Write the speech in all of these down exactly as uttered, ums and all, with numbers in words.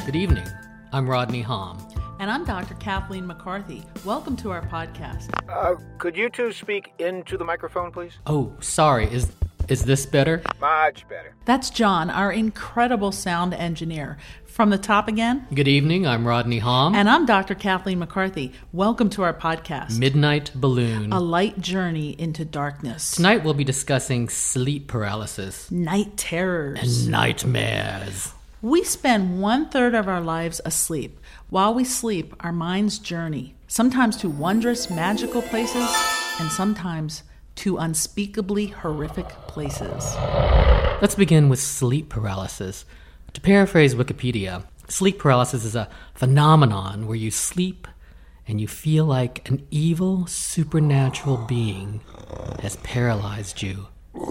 Good evening. I'm Rodney Hom. And I'm Doctor Kathleen McCarthy. Welcome to our podcast. Uh, could you two speak into the microphone, please? Oh, sorry. Is is this better? Much better. That's John, our incredible sound engineer. From the top again. Good evening. I'm Rodney Hom. And I'm Doctor Kathleen McCarthy. Welcome to our podcast. Midnight Balloon. A light journey into darkness. Tonight we'll be discussing sleep paralysis. Night terrors. And nightmares. We spend one third of our lives asleep. While we sleep, our minds journey, sometimes to wondrous, magical places, and sometimes to unspeakably horrific places. Let's begin with sleep paralysis. To paraphrase Wikipedia, sleep paralysis is a phenomenon where you sleep and you feel like an evil, supernatural being has paralyzed you.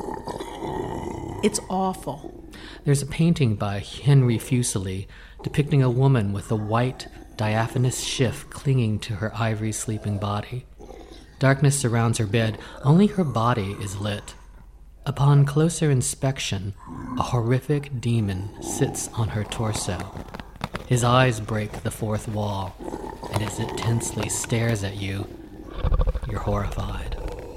It's awful. There's a painting by Henry Fuseli depicting a woman with a white, diaphanous shift clinging to her ivory sleeping body. Darkness surrounds her bed, only her body is lit. Upon closer inspection, a horrific demon sits on her torso. His eyes break the fourth wall, and as it tensely stares at you, you're horrified.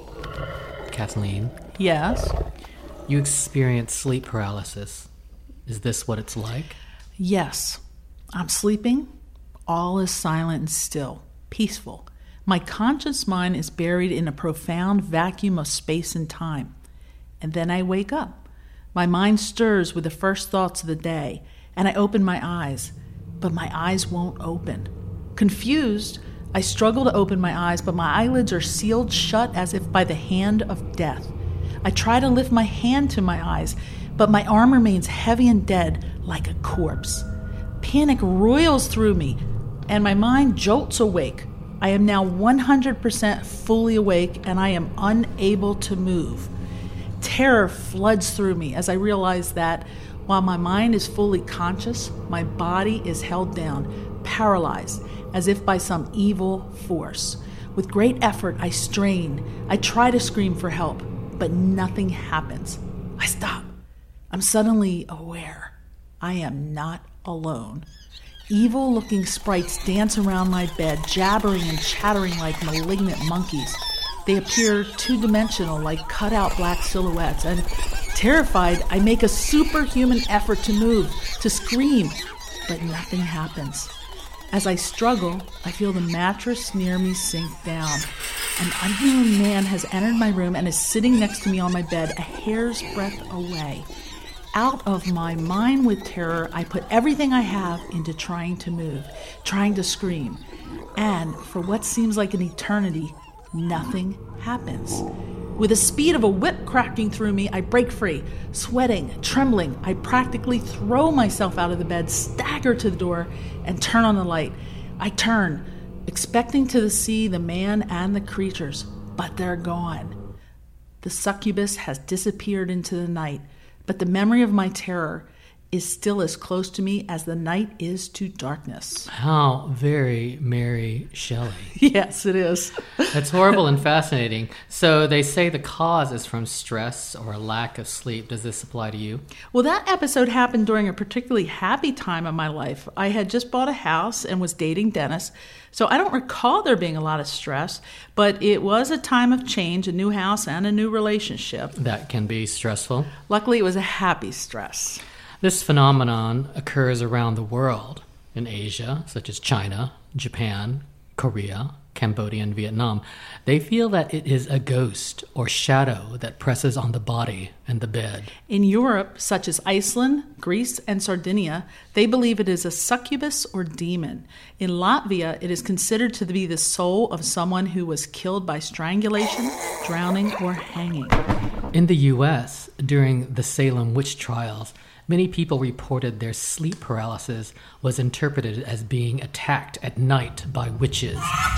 Kathleen? Yes? You experience sleep paralysis. Is this what it's like? Yes. I'm sleeping. All is silent and still, peaceful. My conscious mind is buried in a profound vacuum of space and time. And then I wake up. My mind stirs with the first thoughts of the day, and I open my eyes, but my eyes won't open. Confused, I struggle to open my eyes, but my eyelids are sealed shut as if by the hand of death. I try to lift my hand to my eyes, but my arm remains heavy and dead like a corpse. Panic roils through me, and my mind jolts awake. I am now one hundred percent fully awake, and I am unable to move. Terror floods through me as I realize that while my mind is fully conscious, my body is held down, paralyzed, as if by some evil force. With great effort, I strain. I try to scream for help, but nothing happens. I stop. I'm suddenly aware. I am not alone. Evil-looking sprites dance around my bed, jabbering and chattering like malignant monkeys. They appear two-dimensional, like cut-out black silhouettes, and terrified, I make a superhuman effort to move, to scream, but nothing happens. As I struggle, I feel the mattress near me sink down. An unknown man has entered my room and is sitting next to me on my bed, a hair's breadth away. Out of my mind with terror, I put everything I have into trying to move, trying to scream. And for what seems like an eternity, nothing happens. With the speed of a whip cracking through me, I break free. Sweating, trembling, I practically throw myself out of the bed, stagger to the door, and turn on the light. I turn, expecting to see the man and the creatures, but they're gone. The succubus has disappeared into the night, but the memory of my terror is still as close to me as the night is to darkness. How very Mary Shelley. Yes, it is. That's horrible and fascinating. So they say the cause is from stress or a lack of sleep. Does this apply to you? Well, that episode happened during a particularly happy time of my life. I had just bought a house and was dating Dennis, so I don't recall there being a lot of stress, but it was a time of change, a new house and a new relationship. That can be stressful. Luckily, it was a happy stress. This phenomenon occurs around the world, in Asia, such as China, Japan, Korea, Cambodia, and Vietnam. They feel that it is a ghost or shadow that presses on the body and the bed. In Europe, such as Iceland, Greece, and Sardinia, they believe it is a succubus or demon. In Latvia, it is considered to be the soul of someone who was killed by strangulation, drowning, or hanging. In the U S, during the Salem witch trials, many people reported their sleep paralysis was interpreted as being attacked at night by witches.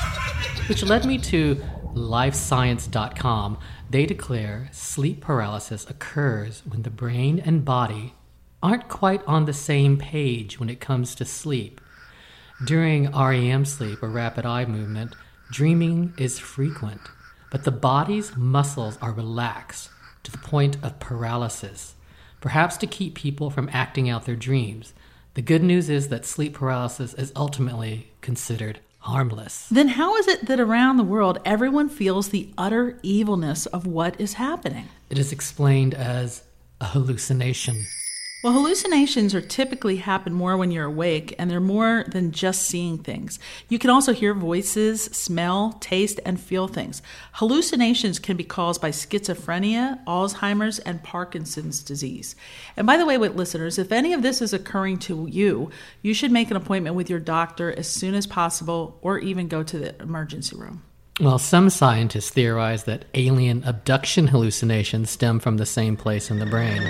Which led me to life science dot com. They declare sleep paralysis occurs when the brain and body aren't quite on the same page when it comes to sleep. During R E M sleep, or rapid eye movement, dreaming is frequent, but the body's muscles are relaxed to the point of paralysis, perhaps to keep people from acting out their dreams. The good news is that sleep paralysis is ultimately considered harmless. Then how is it that around the world everyone feels the utter evilness of what is happening? It is explained as a hallucination. Well, hallucinations are typically happen more when you're awake, and they're more than just seeing things. You can also hear voices, smell, taste, and feel things. Hallucinations can be caused by schizophrenia, Alzheimer's, and Parkinson's disease. And by the way, with listeners, if any of this is occurring to you, you should make an appointment with your doctor as soon as possible, or even go to the emergency room. Well, some scientists theorize that alien abduction hallucinations stem from the same place in the brain.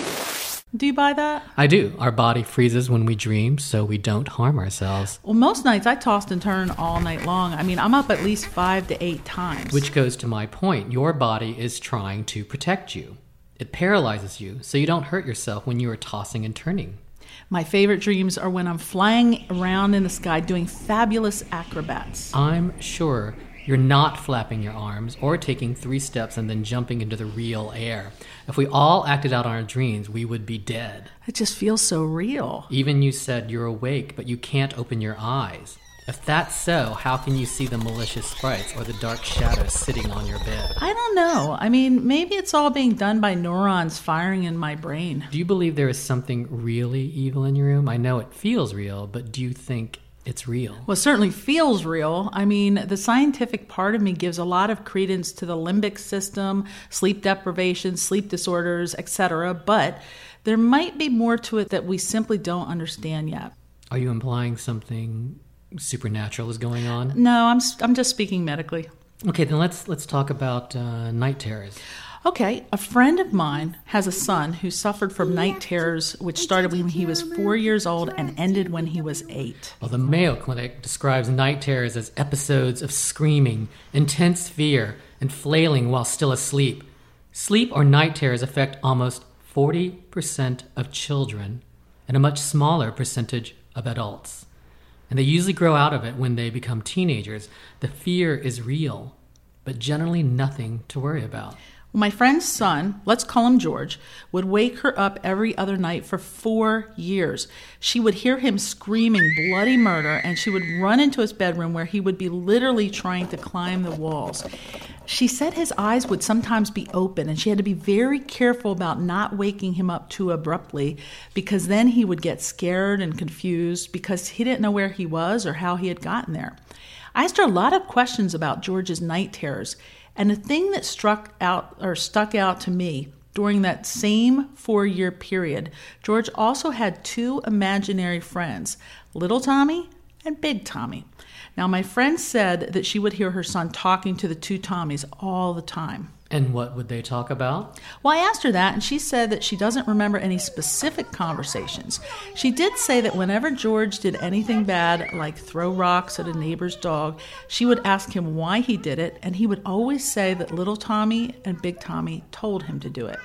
Do you buy that? I do. Our body freezes when we dream, so we don't harm ourselves. Well, most nights I tossed and turned all night long. I mean, I'm up at least five to eight times. Which goes to my point. Your body is trying to protect you. It paralyzes you, so you don't hurt yourself when you are tossing and turning. My favorite dreams are when I'm flying around in the sky doing fabulous acrobats. I'm sure you're not flapping your arms or taking three steps and then jumping into the real air. If we all acted out on our dreams, we would be dead. It just feels so real. Even you said you're awake, but you can't open your eyes. If that's so, how can you see the malicious sprites or the dark shadows sitting on your bed? I don't know. I mean, maybe it's all being done by neurons firing in my brain. Do you believe there is something really evil in your room? I know it feels real, but do you think it's real? Well, it certainly feels real. I mean, the scientific part of me gives a lot of credence to the limbic system, sleep deprivation, sleep disorders, et cetera, but there might be more to it that we simply don't understand yet. Are you implying something supernatural is going on? No, I'm I'm just speaking medically. Okay, then let's let's talk about uh, night terrors. Okay, a friend of mine has a son who suffered from night terrors, which started when he was four years old and ended when he was eight. Well, the Mayo Clinic describes night terrors as episodes of screaming, intense fear, and flailing while still asleep. Sleep or night terrors affect almost forty percent of children and a much smaller percentage of adults. And they usually grow out of it when they become teenagers. The fear is real, but generally nothing to worry about. My friend's son, let's call him George, would wake her up every other night for four years. She would hear him screaming bloody murder, and she would run into his bedroom where he would be literally trying to climb the walls. She said his eyes would sometimes be open, and she had to be very careful about not waking him up too abruptly, because then he would get scared and confused because he didn't know where he was or how he had gotten there. I asked her a lot of questions about George's night terrors. And the thing that struck out or stuck out to me during that same four-year period, George also had two imaginary friends, Little Tommy and Big Tommy. Now, my friend said that she would hear her son talking to the two Tommies all the time. And what would they talk about? Well, I asked her that, and she said that she doesn't remember any specific conversations. She did say that whenever George did anything bad, like throw rocks at a neighbor's dog, she would ask him why he did it, and he would always say that Little Tommy and Big Tommy told him to do it.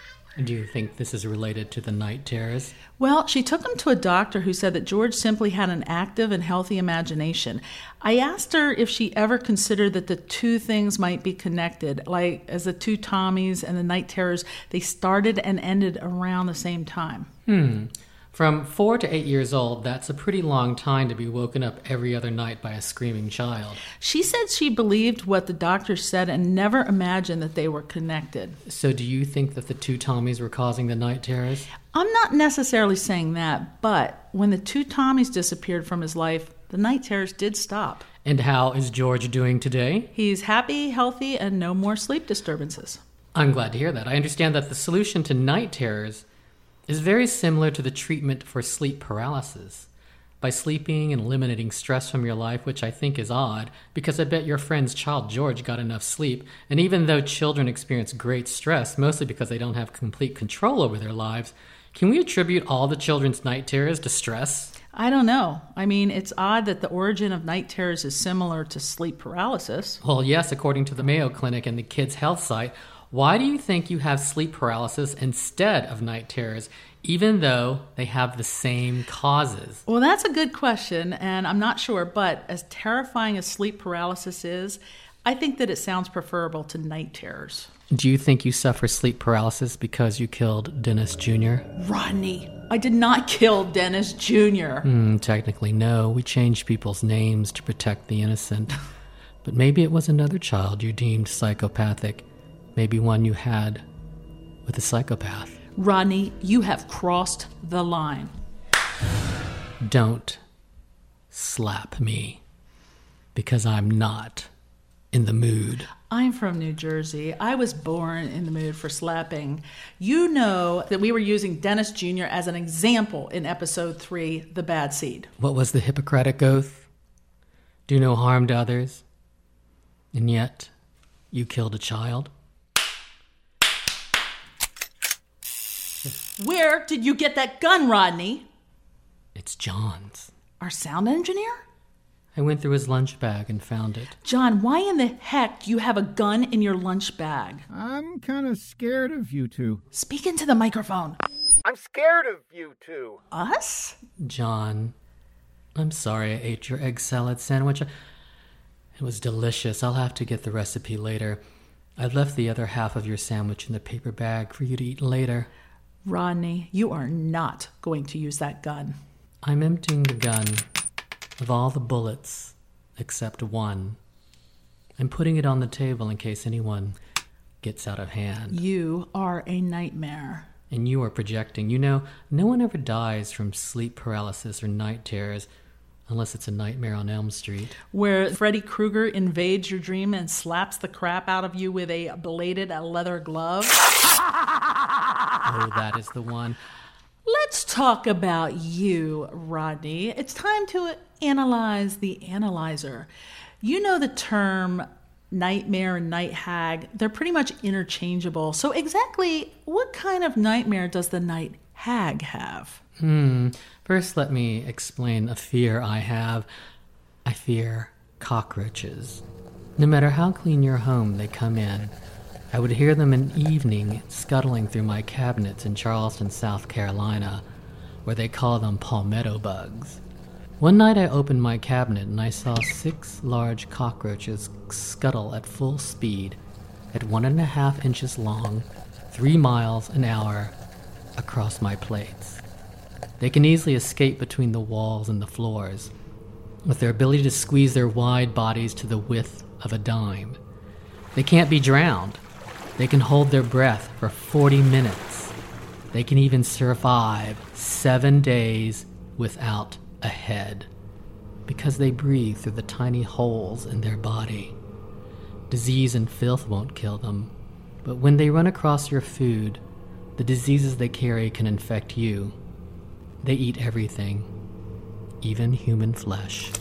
Do you think this is related to the night terrors? Well, she took him to a doctor who said that George simply had an active and healthy imagination. I asked her if she ever considered that the two things might be connected, like as the two Tommies and the night terrors, they started and ended around the same time. Hmm. From four to eight years old, that's a pretty long time to be woken up every other night by a screaming child. She said she believed what the doctor said and never imagined that they were connected. So do you think that the two Tommies were causing the night terrors? I'm not necessarily saying that, but when the two Tommies disappeared from his life, the night terrors did stop. And how is George doing today? He's happy, healthy, and no more sleep disturbances. I'm glad to hear that. I understand that the solution to night terrors is very similar to the treatment for sleep paralysis. By sleeping and eliminating stress from your life, which I think is odd, because I bet your friend's child George got enough sleep, and even though children experience great stress, mostly because they don't have complete control over their lives, can we attribute all the children's night terrors to stress? I don't know. I mean, it's odd that the origin of night terrors is similar to sleep paralysis. Well, yes, according to the Mayo Clinic and the Kids Health site. Why do you think you have sleep paralysis instead of night terrors, even though they have the same causes? Well, that's a good question, and I'm not sure, but as terrifying as sleep paralysis is, I think that it sounds preferable to night terrors. Do you think you suffer sleep paralysis because you killed Dennis Junior? Rodney, I did not kill Dennis Junior Mm, technically, no. We changed people's names to protect the innocent. But maybe it was another child you deemed psychopathic. Maybe one you had with a psychopath. Rodney, you have crossed the line. Don't slap me, because I'm not in the mood. I'm from New Jersey. I was born in the mood for slapping. You know that we were using Dennis Junior as an example in episode three, The Bad Seed. What was the Hippocratic Oath? Do no harm to others. And yet, you killed a child? Where did you get that gun, Rodney? It's John's. Our sound engineer? I went through his lunch bag and found it. John, why in the heck do you have a gun in your lunch bag? I'm kind of scared of you two. Speak into the microphone. I'm scared of you two. Us? John, I'm sorry I ate your egg salad sandwich. It was delicious. I'll have to get the recipe later. I've left the other half of your sandwich in the paper bag for you to eat later. Rodney, you are not going to use that gun. I'm emptying the gun of all the bullets except one. I'm putting it on the table in case anyone gets out of hand. You are a nightmare. And you are projecting. You know, no one ever dies from sleep paralysis or night terrors unless it's a Nightmare on Elm Street. Where Freddy Krueger invades your dream and slaps the crap out of you with a bladed leather glove. Oh, that is the one. Let's talk about you, Rodney. It's time to analyze the analyzer. You know the term nightmare and night hag. They're pretty much interchangeable. So exactly what kind of nightmare does the night hag have? Hmm. First, let me explain a fear I have. I fear cockroaches. No matter how clean your home they come in, I would hear them in evening scuttling through my cabinets in Charleston, South Carolina, where they call them palmetto bugs. One night I opened my cabinet and I saw six large cockroaches scuttle at full speed, at one and a half inches long, three miles an hour, across my plates. They can easily escape between the walls and the floors, with their ability to squeeze their wide bodies to the width of a dime. They can't be drowned. They can hold their breath for forty minutes. They can even survive seven days without a head, because they breathe through the tiny holes in their body. Disease and filth won't kill them, but when they run across your food, the diseases they carry can infect you. They eat everything, even human flesh.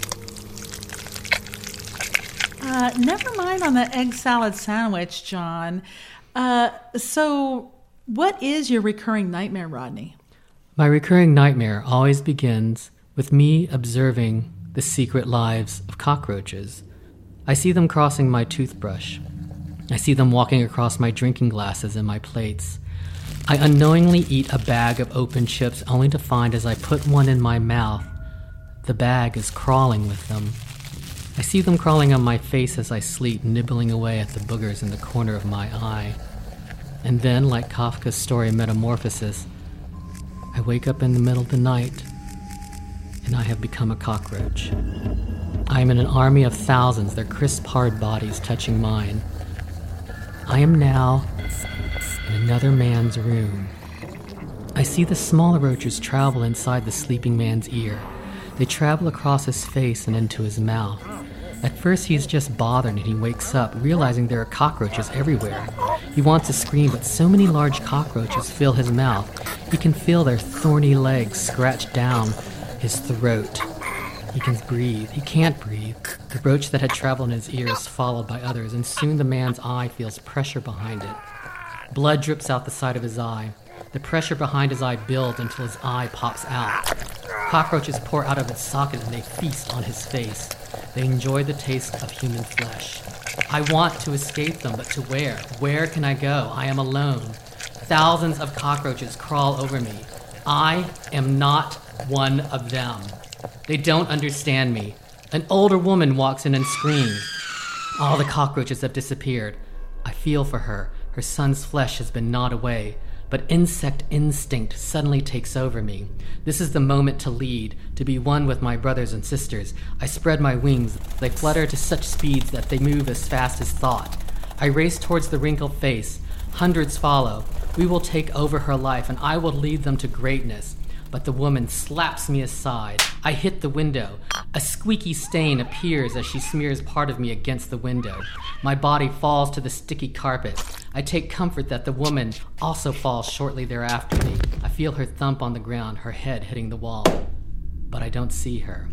Uh, never mind on the egg salad sandwich, John. Uh, so what is your recurring nightmare, Rodney? My recurring nightmare always begins with me observing the secret lives of cockroaches. I see them crossing my toothbrush. I see them walking across my drinking glasses and my plates. I unknowingly eat a bag of open chips only to find as I put one in my mouth, the bag is crawling with them. I see them crawling on my face as I sleep, nibbling away at the boogers in the corner of my eye. And then, like Kafka's story Metamorphosis, I wake up in the middle of the night, and I have become a cockroach. I am in an army of thousands, their crisp, hard bodies touching mine. I am now in another man's room. I see the smaller roaches travel inside the sleeping man's ear. They travel across his face and into his mouth. At first he is just bothered and he wakes up, realizing there are cockroaches everywhere. He wants to scream, but so many large cockroaches fill his mouth. He can feel their thorny legs scratch down his throat. He can breathe. He can't breathe. The roach that had traveled in his ear is followed by others, and soon the man's eye feels pressure behind it. Blood drips out the side of his eye. The pressure behind his eye builds until his eye pops out. Cockroaches pour out of its socket and they feast on his face. They enjoy the taste of human flesh. I want to escape them, but to where? Where can I go? I am alone. Thousands of cockroaches crawl over me. I am not one of them. They don't understand me. An older woman walks in and screams. All the cockroaches have disappeared. I feel for her. Her son's flesh has been gnawed away. but insect instinct suddenly takes over me. This is the moment to lead, to be one with my brothers and sisters. I spread my wings. They flutter to such speeds that they move as fast as thought. I race towards the wrinkled face. Hundreds follow. We will take over her life, and I will lead them to greatness. But the woman slaps me aside. I hit the window. A squeaky stain appears as she smears part of me against the window. My body falls to the sticky carpet. I take comfort that the woman also falls shortly thereafter me. I feel her thump on the ground, her head hitting the wall. But I don't see her.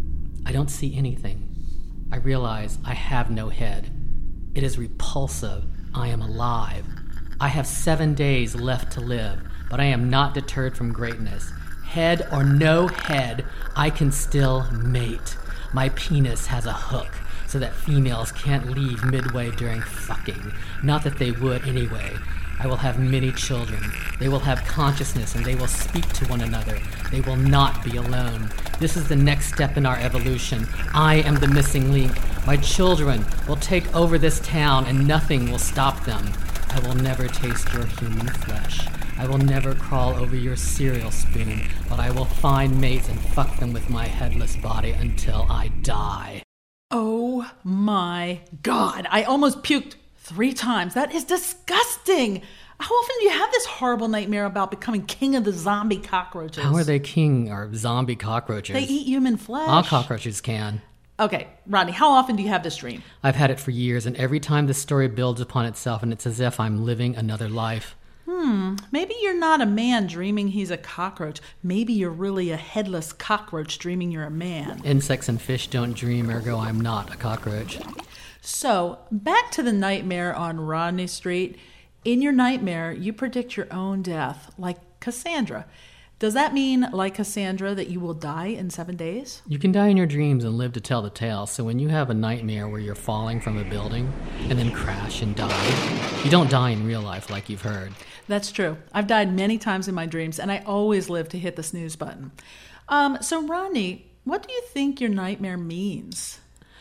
I don't see anything. I realize I have no head. It is repulsive. I am alive. I have seven days left to live, but I am not deterred from greatness. Head or no head, I can still mate. My penis has a hook, so that females can't leave midway during fucking. Not that they would anyway. I will have many children. They will have consciousness and they will speak to one another. They will not be alone. This is the next step in our evolution. I am the missing link. My children will take over this town and nothing will stop them. I will never taste your human flesh. I will never crawl over your cereal spoon, but I will find mates and fuck them with my headless body until I die. Oh my God, I almost puked three times. That is disgusting. How often do you have this horrible nightmare about becoming king of the zombie cockroaches? How are they king or zombie cockroaches? They eat human flesh. All cockroaches can. Okay, Rodney, how often do you have this dream? I've had it for years, and every time the story builds upon itself, and it's as if I'm living another life. Hmm, maybe you're not a man dreaming he's a cockroach. Maybe you're really a headless cockroach dreaming you're a man. Insects and fish don't dream, ergo I'm not a cockroach. So, back to the nightmare on Rodney Street. In your nightmare, you predict your own death, like Cassandra. Does that mean, like Cassandra, that you will die in seven days? You can die in your dreams and live to tell the tale, so when you have a nightmare where you're falling from a building and then crash and die, you don't die in real life like you've heard. That's true. I've died many times in my dreams, and I always live to hit the snooze button. Um, so, Rodney, what do you think your nightmare means?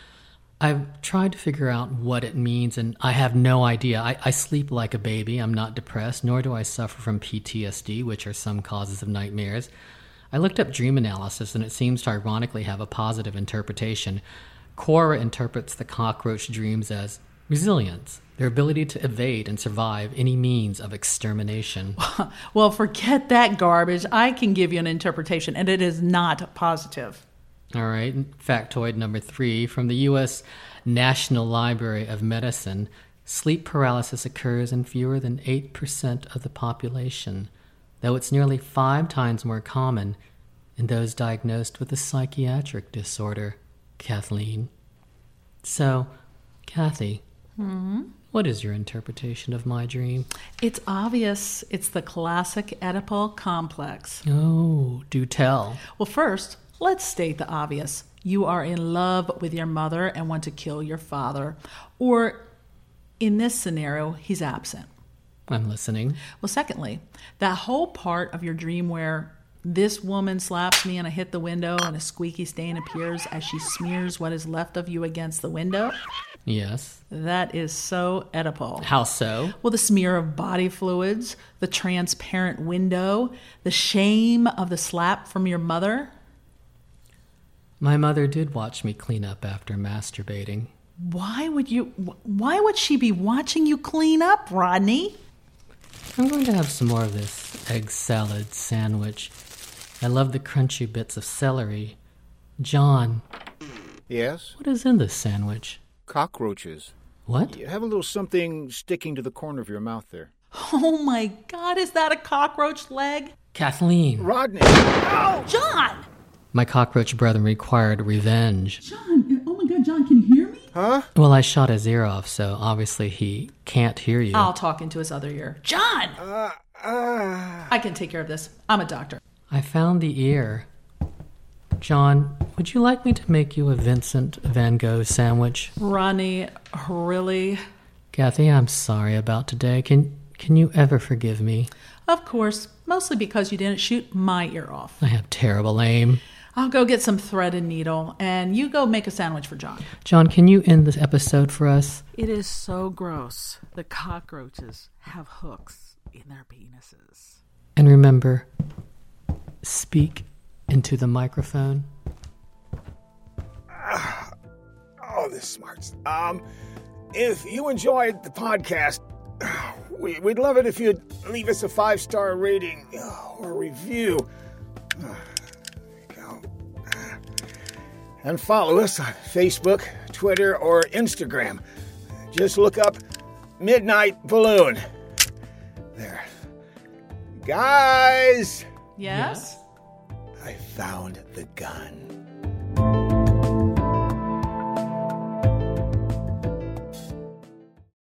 I've tried to figure out what it means, and I have no idea. I, I sleep like a baby. I'm not depressed, nor do I suffer from P T S D, which are some causes of nightmares. I looked up dream analysis, and it seems to ironically have a positive interpretation. Quora interprets the cockroach dreams as resilience, their ability to evade and survive any means of extermination. Well, forget that garbage. I can give you an interpretation, and it is not positive. All right, factoid number three, from the U S National Library of Medicine, sleep paralysis occurs in fewer than eight percent of the population, though it's nearly five times more common in those diagnosed with a psychiatric disorder, Kathleen. So, Kathy, mm-hmm. What is your interpretation of my dream? It's obvious. It's the classic Oedipal complex. Oh, do tell. Well, first, let's state the obvious. You are in love with your mother and want to kill your father. Or, in this scenario, he's absent. I'm listening. Well, secondly, that whole part of your dream where this woman slaps me and I hit the window and a squeaky stain appears as she smears what is left of you against the window. Yes. That is so Oedipal. How so? Well, the smear of body fluids, the transparent window, the shame of the slap from your mother. My mother did watch me clean up after masturbating. Why would you, why would she be watching you clean up, Rodney? I'm going to have some more of this egg salad sandwich. I love the crunchy bits of celery. John. Yes? What is in this sandwich? Cockroaches. What? You have a little something sticking to the corner of your mouth there. Oh my God, is that a cockroach leg? Kathleen. Rodney! Ow! John! My cockroach brethren required revenge. John, oh my God, John, can you hear me? Huh? Well, I shot his ear off, so obviously he can't hear you. I'll talk into his other ear. John! Uh, uh... I can take care of this. I'm a doctor. I found the ear. John, would you like me to make you a Vincent van Gogh sandwich? Ronnie, really? Kathy, I'm sorry about today. Can can you ever forgive me? Of course, mostly because you didn't shoot my ear off. I have terrible aim. I'll go get some thread and needle, and you go make a sandwich for John. John, can you end this episode for us? It is so gross. The cockroaches have hooks. in their penises. And remember, speak into the microphone. Oh, this smarts. Um, if you enjoyed the podcast, we, we'd love it if you'd leave us a five-star rating or review. There you go. And follow us on Facebook, Twitter, or Instagram. Just look up Midnight Balloon. There. Guys! Yes? I found the gun.